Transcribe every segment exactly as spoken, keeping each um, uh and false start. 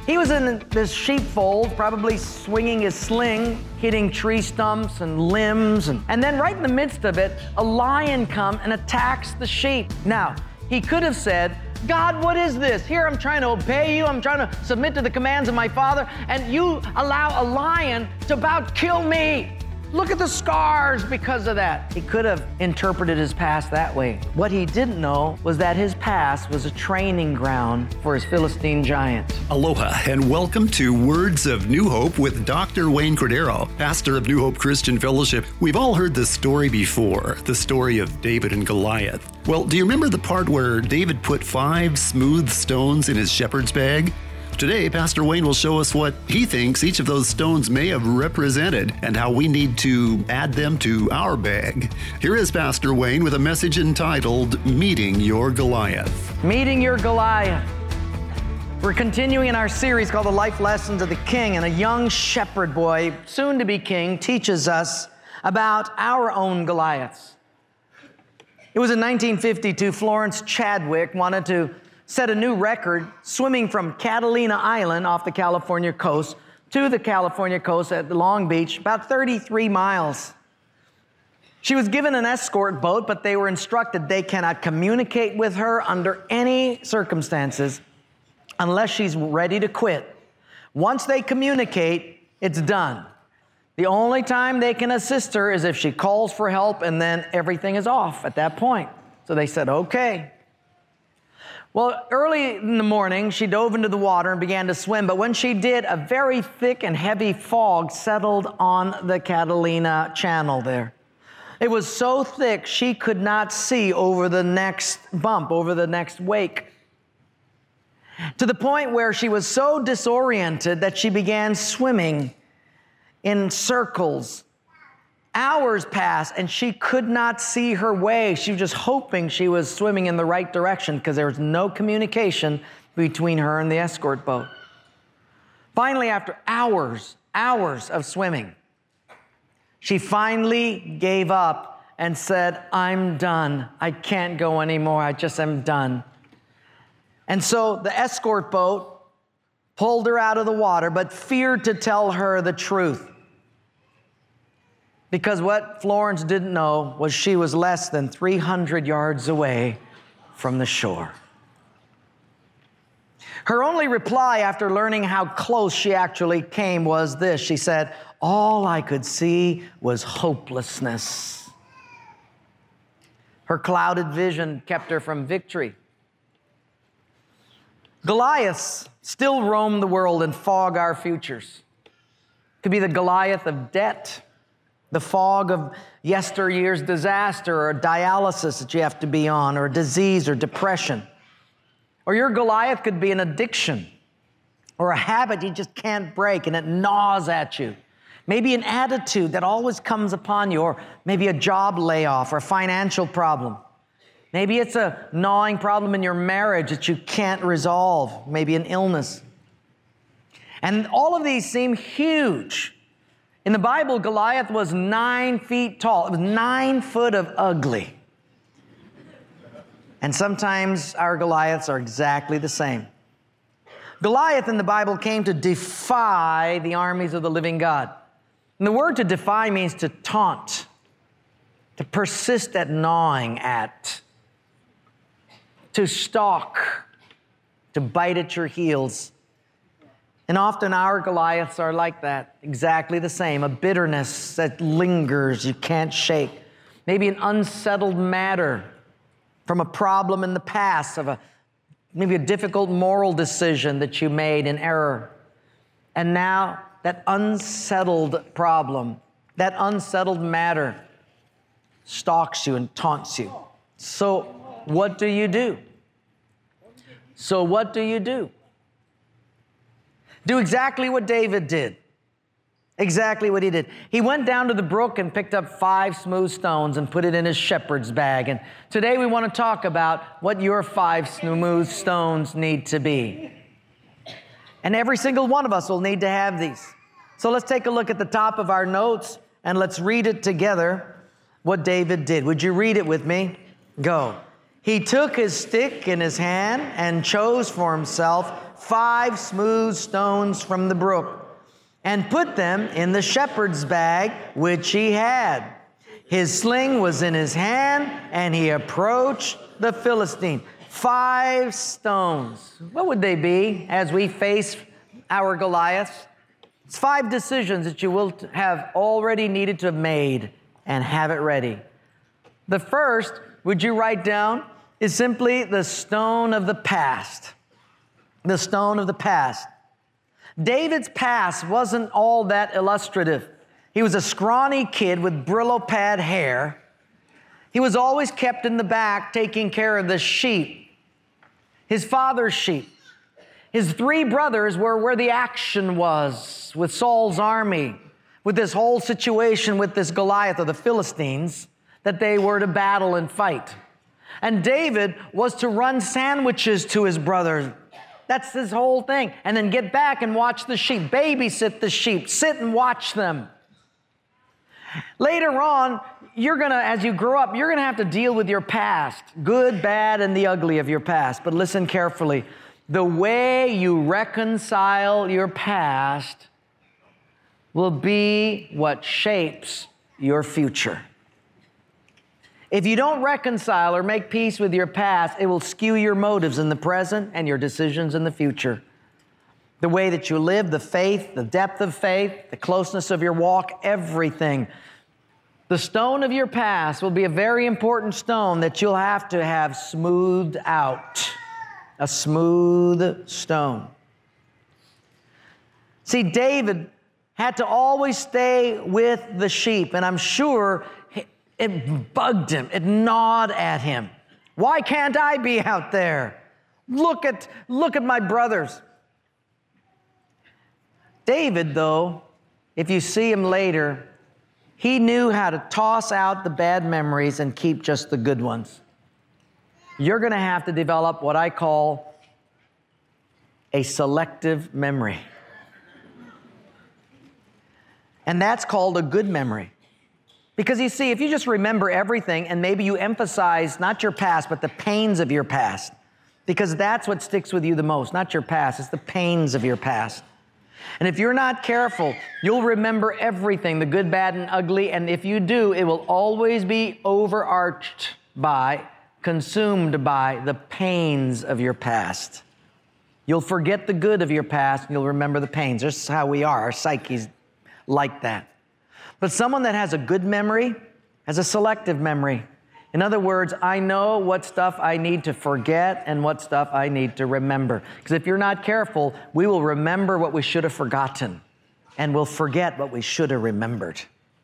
He was in this sheepfold, probably swinging his sling, hitting tree stumps and limbs. And, and then right in the midst of it, a lion comes and attacks the sheep. Now, he could have said, God, what is this? Here I'm trying to obey you. I'm trying to submit to the commands of my Father, and you allow a lion to about kill me. Look at the scars because of that. He could have interpreted his past that way. What he didn't know was that his past was a training ground for his Philistine giant. Aloha and welcome to Words of New Hope with Doctor Wayne Cordero, pastor of New Hope Christian Fellowship. We've all heard this story before, the story of David and Goliath. Well, do you remember the part where David put five smooth stones in his shepherd's bag? Today, Pastor Wayne will show us what he thinks each of those stones may have represented and how we need to add them to our bag. Here is Pastor Wayne with a message entitled, Meeting Your Goliath. Meeting Your Goliath. We're continuing in our series called The Life Lessons of the King, and a young shepherd boy, soon to be king, teaches us about our own Goliaths. It was in nineteen fifty-two, Florence Chadwick wanted to set a new record swimming from Catalina Island off the California coast to the California coast at Long Beach, about thirty-three miles. She was given an escort boat, but they were instructed they cannot communicate with her under any circumstances unless she's ready to quit. Once they communicate, it's done. The only time they can assist her is if she calls for help, and then everything is off at that point. So they said, okay. Well, early in the morning, she dove into the water and began to swim. But when she did, a very thick and heavy fog settled on the Catalina Channel there. It was so thick, she could not see over the next bump, over the next wake. To the point where she was so disoriented that she began swimming in circles. Hours passed, and she could not see her way. She was just hoping she was swimming in the right direction because there was no communication between her and the escort boat. Finally, after hours, hours of swimming, she finally gave up and said, I'm done. I can't go anymore. I just am done. And so the escort boat pulled her out of the water, but feared to tell her the truth. Because what Florence didn't know was she was less than three hundred yards away from the shore. Her only reply after learning how close she actually came was this. She said, all I could see was hopelessness. Her clouded vision kept her from victory. Goliaths still roam the world and fog our futures. It could be the Goliath of debt, the fog of yesteryear's disaster, or dialysis that you have to be on, or disease or depression. Or your Goliath could be an addiction or a habit you just can't break and it gnaws at you. Maybe an attitude that always comes upon you, or maybe a job layoff or a financial problem. Maybe it's a gnawing problem in your marriage that you can't resolve, maybe an illness. And all of these seem huge. In the Bible, Goliath was nine feet tall. It was nine foot of ugly. And sometimes our Goliaths are exactly the same. Goliath in the Bible came to defy the armies of the living God. And the word to defy means to taunt, to persist at gnawing at, to stalk, to bite at your heels. And often our Goliaths are like that, exactly the same, a bitterness that lingers, you can't shake. Maybe an unsettled matter from a problem in the past, of a maybe a difficult moral decision that you made in error. And now that unsettled problem, that unsettled matter stalks you and taunts you. So what do you do? So what do you do? Do exactly what David did. Exactly what he did. He went down to the brook and picked up five smooth stones and put it in his shepherd's bag. And today we want to talk about what your five smooth stones need to be. And every single one of us will need to have these. So let's take a look at the top of our notes and let's read it together, what David did. Would you read it with me? Go. He took his stick in his hand and chose for himself five smooth stones from the brook, and put them in the shepherd's bag which he had. His sling was in his hand, and he approached the Philistine. Five stones. What would they be as we face our Goliaths? It's five decisions that you will have already needed to have made and have it ready. The first, would you write down, is simply the stone of the past. The stone of the past. David's past wasn't all that illustrative. He was a scrawny kid with Brillo pad hair. He was always kept in the back taking care of the sheep, his father's sheep. His three brothers were where the action was with Saul's army, with this whole situation with this Goliath of the Philistines that they were to battle and fight. And David was to run sandwiches to his brothers. That's his whole thing. And then get back and watch the sheep, babysit the sheep, sit and watch them. Later on, you're gonna, as you grow up, you're gonna have to deal with your past, good, bad, and the ugly of your past. But listen carefully. The way you reconcile your past will be what shapes your future. If you don't reconcile or make peace with your past, it will skew your motives in the present and your decisions in the future. The way that you live, the faith, the depth of faith, the closeness of your walk, everything. The stone of your past will be a very important stone that you'll have to have smoothed out. A smooth stone. See, David had to always stay with the sheep, and I'm sure it bugged him. It gnawed at him. Why can't I be out there? Look at, look at my brothers. David, though, if you see him later, he knew how to toss out the bad memories and keep just the good ones. You're going to have to develop what I call a selective memory. And that's called a good memory. Because you see, if you just remember everything and maybe you emphasize not your past, but the pains of your past, because that's what sticks with you the most, not your past, it's the pains of your past. And if you're not careful, you'll remember everything, the good, bad, and ugly, and if you do, it will always be overarched by, consumed by the pains of your past. You'll forget the good of your past, and you'll remember the pains. This is how we are. Our psyche's like that. But someone that has a good memory has a selective memory. In other words, I know what stuff I need to forget and what stuff I need to remember. Because if you're not careful, we will remember what we should have forgotten, and we'll forget what we should have remembered.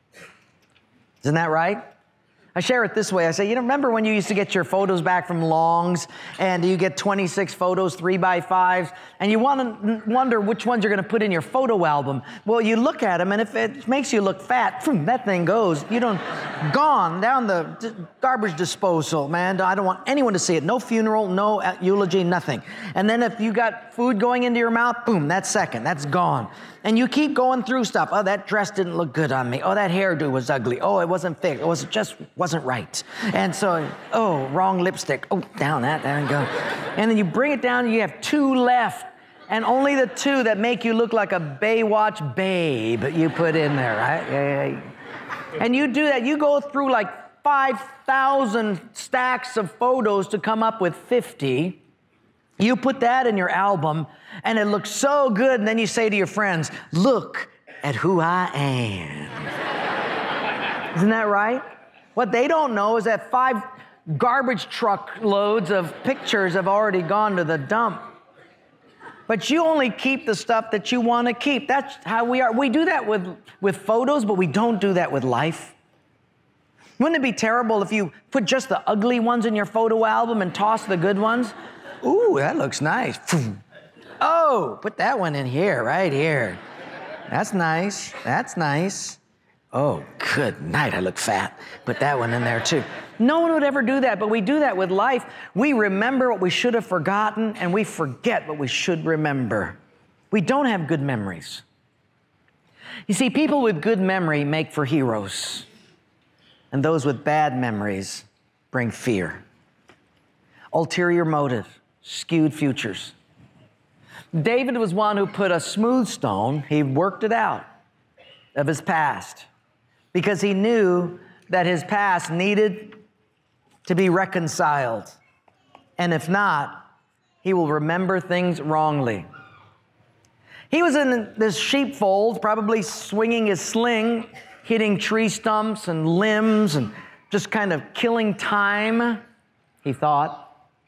Isn't that right? I share it this way. I say, you know, remember when you used to get your photos back from Longs and you get twenty-six photos, three by fives, and you want to wonder which ones you're going to put in your photo album. Well, you look at them, and if it makes you look fat, boom, that thing goes. You don't, gone down the d- garbage disposal, man. I don't want anyone to see it. No funeral, no eulogy, nothing. And then if you got food going into your mouth, boom, that's second. That's gone. And you keep going through stuff. Oh, that dress didn't look good on me. Oh, that hairdo was ugly. Oh, it wasn't thick. It was just wasn't right. And so, oh, wrong lipstick. Oh, down that, there you go. And then you bring it down, and you have two left. And only the two that make you look like a Baywatch babe you put in there, right? Yeah, yeah. And you do that. You go through like five thousand stacks of photos to come up with fifty. You put that in your album, and it looks so good, and then you say to your friends, look at who I am. Isn't that right? What they don't know is that five garbage truck loads of pictures have already gone to the dump. But you only keep the stuff that you want to keep. That's how we are. We do that with, with photos, but we don't do that with life. Wouldn't it be terrible if you put just the ugly ones in your photo album and toss the good ones? Ooh, that looks nice. Oh, put that one in here, right here. That's nice. That's nice. Oh, good night, I look fat. Put that one in there too. No one would ever do that, but we do that with life. We remember what we should have forgotten, and we forget what we should remember. We don't have good memories. You see, people with good memory make for heroes, and those with bad memories bring fear. Ulterior motive, skewed futures. David was one who put a smooth stone, he worked it out, of his past, because he knew that his past needed to be reconciled. And if not, he will remember things wrongly. He was in this sheepfold, probably swinging his sling, hitting tree stumps and limbs and just kind of killing time, he thought.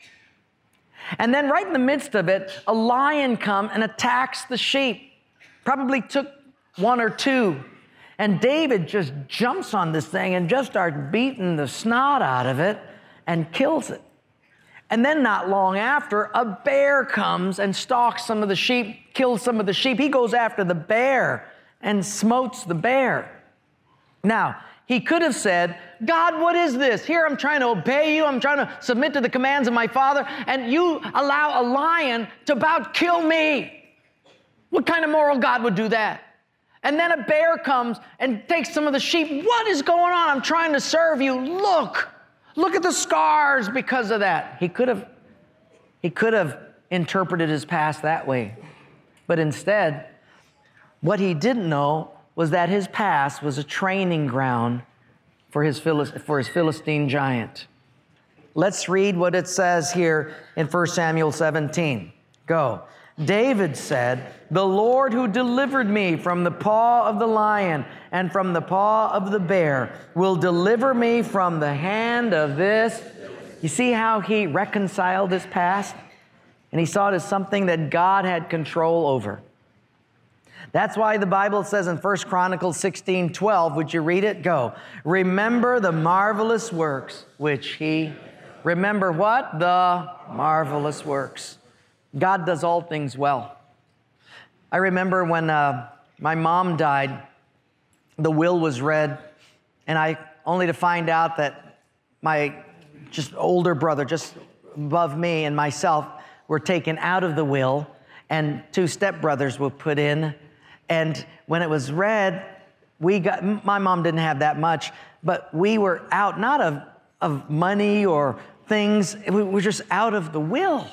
And then right in the midst of it, a lion comes and attacks the sheep. Probably took one or two. And David just jumps on this thing and just starts beating the snot out of it and kills it. And then not long after, a bear comes and stalks some of the sheep, kills some of the sheep. He goes after the bear and smotes the bear. Now, he could have said, God, what is this? Here I'm trying to obey you. I'm trying to submit to the commands of my father, and you allow a lion to about kill me. What kind of moral God would do that? And then a bear comes and takes some of the sheep. What is going on? I'm trying to serve you. Look, look at the scars because of that. He could have, he could have interpreted his past that way. But instead, what he didn't know was that his past was a training ground for his, Philis- for his Philistine giant. Let's read what it says here in First Samuel seventeen. Go. David said, the Lord who delivered me from the paw of the lion and from the paw of the bear will deliver me from the hand of this. You see how he reconciled his past? And he saw it as something that God had control over. That's why the Bible says in First Chronicles sixteen twelve, would you read it? Go. Remember the marvelous works which he, remember what? The marvelous works. God does all things well. I remember when uh, my mom died, the will was read, and I only to find out that my just older brother, just above me, and myself were taken out of the will, and two stepbrothers were put in. And when it was read, we got, my mom didn't have that much, but we were out, not of, of money or things, we were just out of the will.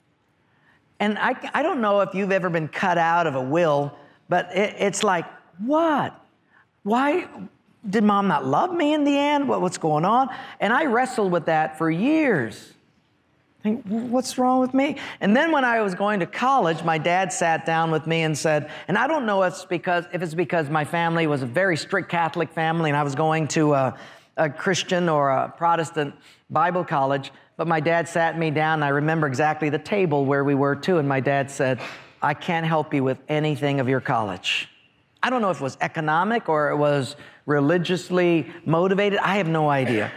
And I, I don't know if you've ever been cut out of a will, but it, it's like, what? Why did mom not love me in the end? What, what's going on? And I wrestled with that for years. Think, what's wrong with me? And then when I was going to college, my dad sat down with me and said, and I don't know if it's because, if it's because my family was a very strict Catholic family and I was going to a, a Christian or a Protestant Bible college, but my dad sat me down, and I remember exactly the table where we were too, and my dad said, I can't help you with anything of your college. I don't know if it was economic or it was religiously motivated. I have no idea.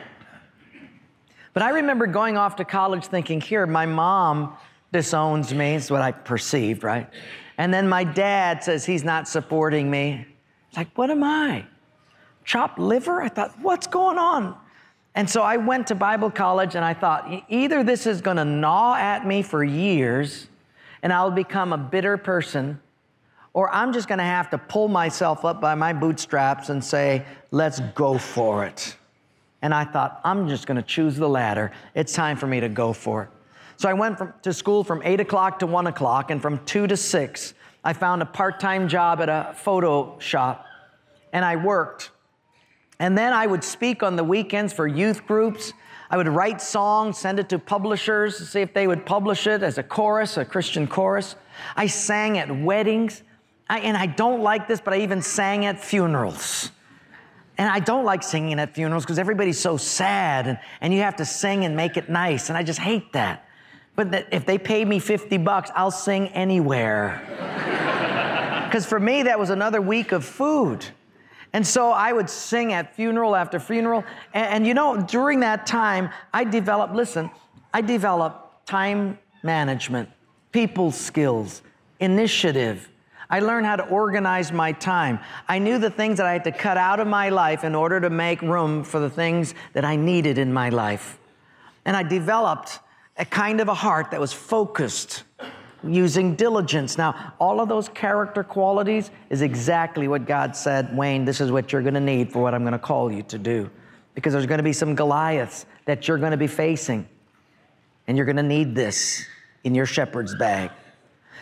But I remember going off to college thinking, here, my mom disowns me, is what I perceived, right? And then my dad says he's not supporting me. It's like, what am I? Chopped liver? I thought, what's going on? And so I went to Bible college and I thought, either this is going to gnaw at me for years and I'll become a bitter person, or I'm just going to have to pull myself up by my bootstraps and say, let's go for it. And I thought, I'm just going to choose the latter. It's time for me to go for it. So I went from, to school from eight o'clock to one o'clock, and from two to six, I found a part-time job at a photo shop, and I worked. And then I would speak on the weekends for youth groups. I would write songs, send it to publishers to see if they would publish it as a chorus, a Christian chorus. I sang at weddings. I, and I don't like this, but I even sang at funerals. And I don't like singing at funerals because everybody's so sad, and, and you have to sing and make it nice, and I just hate that. But that if they paid me fifty bucks, I'll sing anywhere. Because for me, that was another week of food. And so I would sing at funeral after funeral. And, and you know, during that time, I developed, listen, I developed time management, people skills, initiative. I learned how to organize my time. I knew the things that I had to cut out of my life in order to make room for the things that I needed in my life. And I developed a kind of a heart that was focused, using diligence. Now, all of those character qualities is exactly what God said, Wayne, this is what you're going to need for what I'm going to call you to do. Because there's going to be some Goliaths that you're going to be facing. And you're going to need this in your shepherd's bag.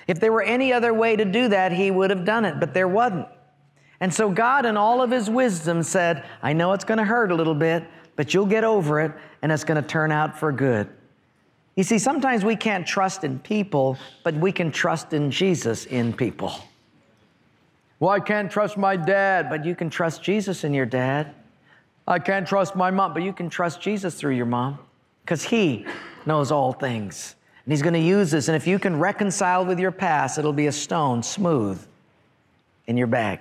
If there were any other way to do that, he would have done it, but there wasn't. And so God, in all of his wisdom, said, I know it's going to hurt a little bit, but you'll get over it, and it's going to turn out for good. You see, sometimes we can't trust in people, but we can trust in Jesus in people. Well, I can't trust my dad, but you can trust Jesus in your dad. I can't trust my mom, but you can trust Jesus through your mom, because he knows all things. And he's going to use this, and if you can reconcile with your past, it'll be a stone smooth in your bag.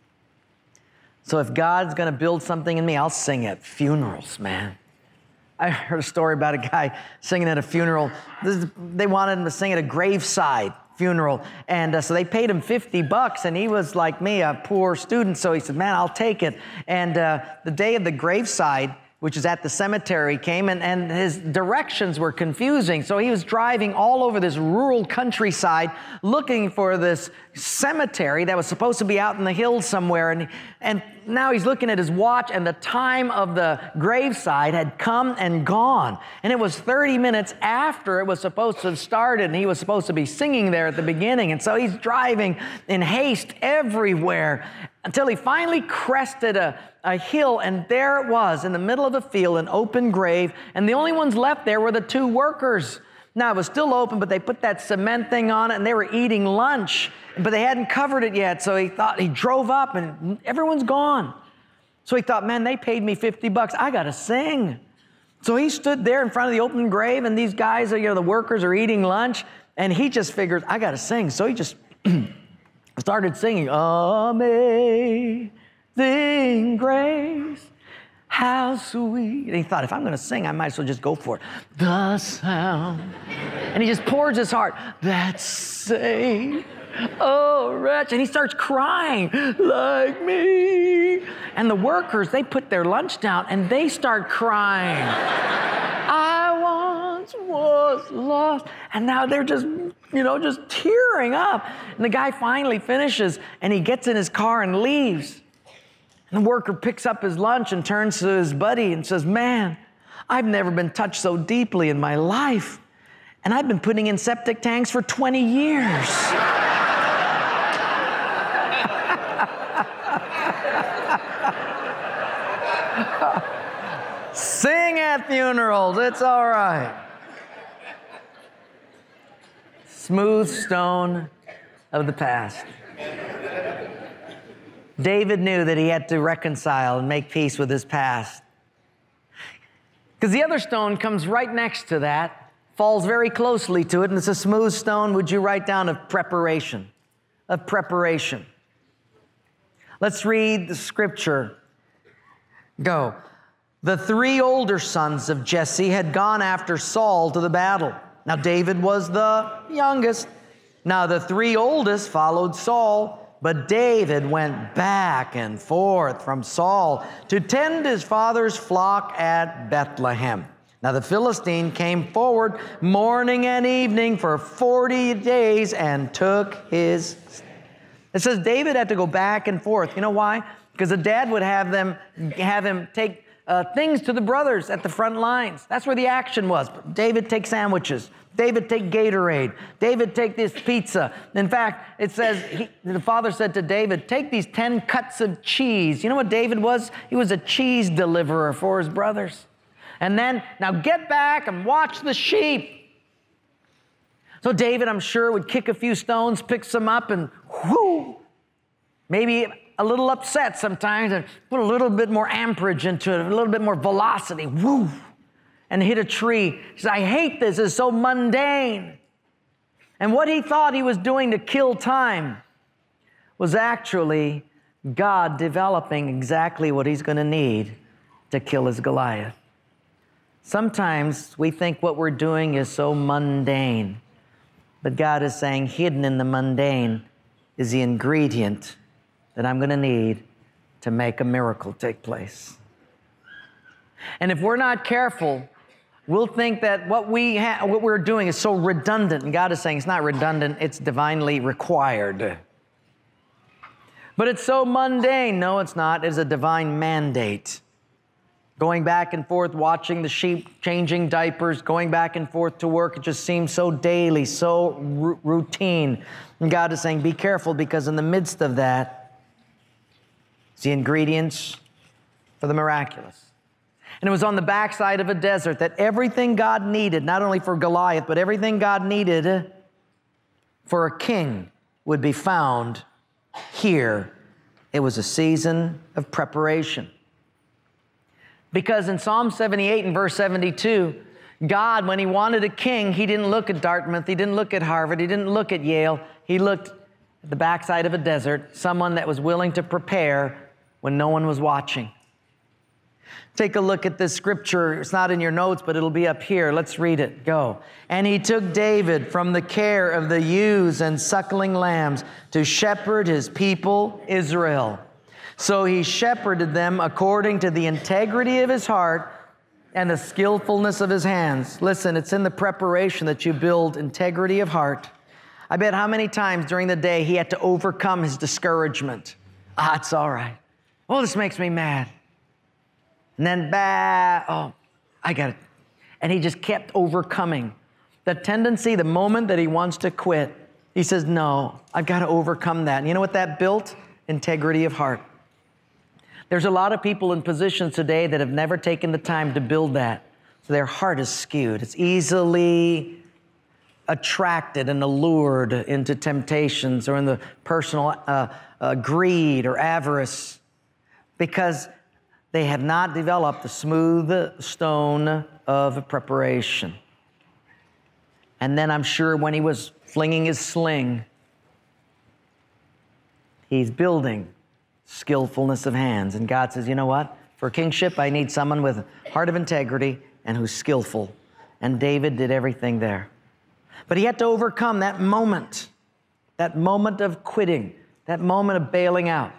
So if God's going to build something in me, I'll sing at funerals, man. I heard a story about a guy singing at a funeral. This is, they wanted him to sing at a graveside funeral. And uh, so they paid him fifty bucks, and he was like me, a poor student. So he said, man, I'll take it. And uh, the day of the graveside, which is at the cemetery, came, and, and his directions were confusing. So he was driving all over this rural countryside looking for this cemetery that was supposed to be out in the hills somewhere. And, and now he's looking at his watch, and the time of the graveside had come and gone. And it was thirty minutes after it was supposed to have started, and he was supposed to be singing there at the beginning. And so he's driving in haste everywhere until he finally crested a, a hill, and there it was in the middle of the field, an open grave, and the only ones left there were the two workers. Now, it was still open, but they put that cement thing on it, and they were eating lunch, but they hadn't covered it yet, so he thought, he drove up, and everyone's gone. So he thought, man, they paid me fifty bucks. I got to sing. So he stood there in front of the open grave, and these guys, you know, the workers are eating lunch, and he just figured, I got to sing. So he just started singing, Amazing Grace, how sweet. And he thought, if I'm going to sing, I might as well just go for it. The sound. And he just pours his heart, that saved a wretch. And he starts crying, like me. And the workers, they put their lunch down, and they start crying. I once was lost. And now they're just, you know, just tearing up. And the guy finally finishes, and he gets in his car and leaves. And the worker picks up his lunch and turns to his buddy and says, man, I've never been touched so deeply in my life. And I've been putting in septic tanks for twenty years. Sing at funerals, it's all right. Smooth stone of the past. David knew that he had to reconcile and make peace with his past. Because the other stone comes right next to that, falls very closely to it, and it's a smooth stone, would you write down, of preparation, of preparation. Let's read the scripture. Go. The three older sons of Jesse had gone after Saul to the battle. Now David was the youngest. Now the three oldest followed Saul, but David went back and forth from Saul to tend his father's flock at Bethlehem. Now the Philistine came forward morning and evening for forty days and took his... It says David had to go back and forth. You know why? Because the dad would have them have him take uh, things to the brothers at the front lines. That's where the action was. David take sandwiches. David take Gatorade. David take this pizza. In fact, it says he, the father said to David, take these ten cuts of cheese. You know what David was? He was a cheese deliverer for his brothers. And then, now get back and watch the sheep. So David, I'm sure, would kick a few stones, pick some up, and whoo, maybe a little upset sometimes, and put a little bit more amperage into it, a little bit more velocity, woo, and hit a tree. He said, I hate this, it's so mundane. And what he thought he was doing to kill time was actually God developing exactly what he's going to need to kill his Goliath. Sometimes we think what we're doing is so mundane, but God is saying hidden in the mundane is the ingredient that I'm going to need to make a miracle take place. And if we're not careful, we'll think that what, we ha- what we're doing is so redundant, and God is saying it's not redundant, it's divinely required. But it's so mundane. No, it's not. It's a divine mandate. Going back and forth, watching the sheep, changing diapers, going back and forth to work. It just seems so daily, so r- routine. And God is saying, be careful, because in the midst of that, it's the ingredients for the miraculous. And it was on the backside of a desert that everything God needed, not only for Goliath, but everything God needed for a king would be found here. It was a season of preparation. Because in Psalm seventy-eight and verse seventy-two, God, when he wanted a king, he didn't look at Dartmouth, he didn't look at Harvard, he didn't look at Yale. He looked at the backside of a desert, someone that was willing to prepare when no one was watching. Take a look at this scripture. It's not in your notes, but it'll be up here. Let's read it. Go. And he took David from the care of the ewes and suckling lambs to shepherd his people Israel. So he shepherded them according to the integrity of his heart and the skillfulness of his hands. Listen, it's in the preparation that you build integrity of heart. I bet how many times during the day he had to overcome his discouragement. Ah, it's all right. Oh, this makes me mad. And then, bah, oh, I got it. And he just kept overcoming the tendency, the moment that he wants to quit. He says, no, I've got to overcome that. And you know what that built? Integrity of heart. There's a lot of people in positions today that have never taken the time to build that. So their heart is skewed. It's easily attracted and allured into temptations or in the personal uh, uh, greed or avarice, because they have not developed the smooth stone of preparation. And then I'm sure when he was flinging his sling, he's building skillfulness of hands. And God says, you know what? For kingship, I need someone with a heart of integrity and who's skillful. And David did everything there. But he had to overcome that moment, that moment of quitting, that moment of bailing out.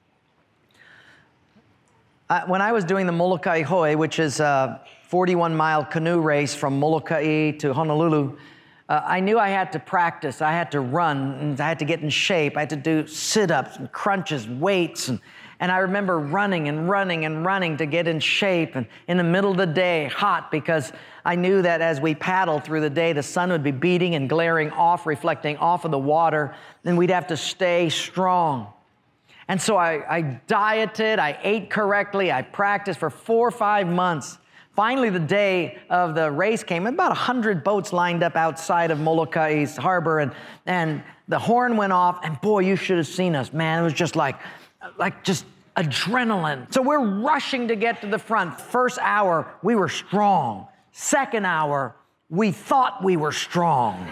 Uh, when I was doing the Molokai Hoi, which is a forty-one mile canoe race from Molokai to Honolulu, uh, I knew I had to practice. I had to run, and I had to get in shape. I had to do sit-ups and crunches, weights. And, and I remember running and running and running to get in shape. And in the middle of the day, hot, because I knew that as we paddled through the day, the sun would be beating and glaring off, reflecting off of the water, and we'd have to stay strong. And so I, I dieted, I ate correctly, I practiced for four or five months. Finally, the day of the race came, about one hundred boats lined up outside of Molokai's harbor, and, and the horn went off, and boy, you should have seen us, man. It was just like, like just adrenaline. So we're rushing to get to the front. First hour, we were strong. Second hour, we thought we were strong.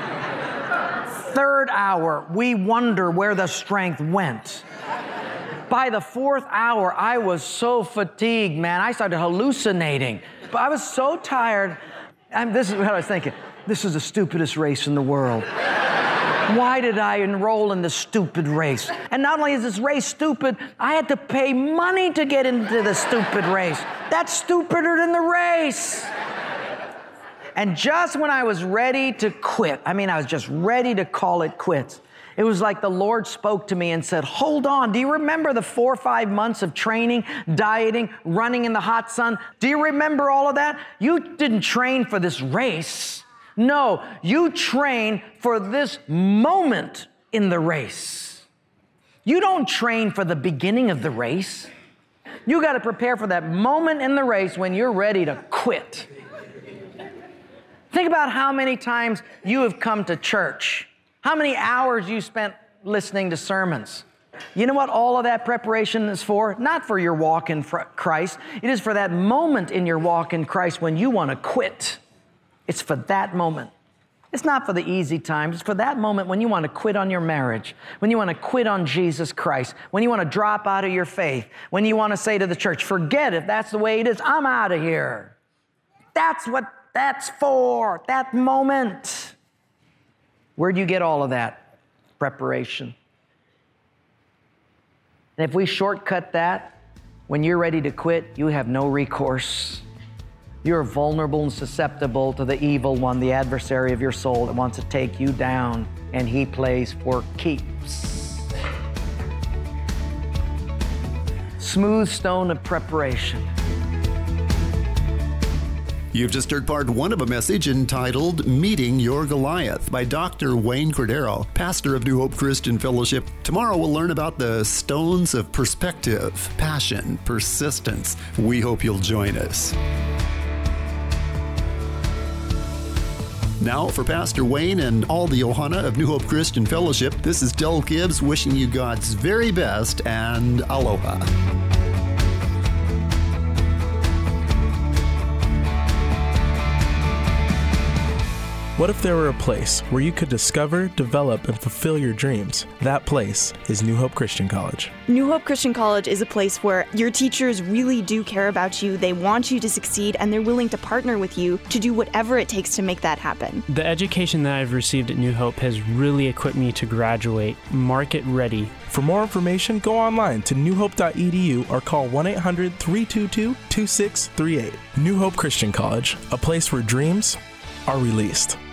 Third hour, we wonder where the strength went. By the fourth hour, I was so fatigued, man. I started hallucinating. But I was so tired. I'm, this is what I was thinking. This is the stupidest race in the world. Why did I enroll in this stupid race? And not only is this race stupid, I had to pay money to get into the stupid race. That's stupider than the race. And just when I was ready to quit, I mean, I was just ready to call it quits, it was like the Lord spoke to me and said, hold on, do you remember the four or five months of training, dieting, running in the hot sun? Do you remember all of that? You didn't train for this race. No, you train for this moment in the race. You don't train for the beginning of the race. You got to prepare for that moment in the race when you're ready to quit. Think about how many times you have come to church, how many hours you spent listening to sermons. You know what all of that preparation is for? Not for your walk in Christ. It is for that moment in your walk in Christ when you want to quit. It's for that moment. It's not for the easy times. It's for that moment when you want to quit on your marriage, when you want to quit on Jesus Christ, when you want to drop out of your faith, when you want to say to the church, forget it, that's the way it is, I'm out of here. That's what that's for, that moment. Where do you get all of that preparation? And if we shortcut that, when you're ready to quit, you have no recourse. You're vulnerable and susceptible to the evil one, the adversary of your soul that wants to take you down, and he plays for keeps. Smooth stone of preparation. You've just heard part one of a message entitled Meeting Your Goliath by Doctor Wayne Cordero, pastor of New Hope Christian Fellowship. Tomorrow we'll learn about the stones of perspective, passion, persistence. We hope you'll join us. Now, for Pastor Wayne and all the Ohana of New Hope Christian Fellowship, this is Del Gibbs wishing you God's very best and aloha. What if there were a place where you could discover, develop, and fulfill your dreams? That place is New Hope Christian College. New Hope Christian College is a place where your teachers really do care about you, they want you to succeed, and they're willing to partner with you to do whatever it takes to make that happen. The education that I've received at New Hope has really equipped me to graduate market ready. For more information, go online to new hope dot e d u or call one eight hundred, three two two, two six three eight. New Hope Christian College, a place where dreams are released.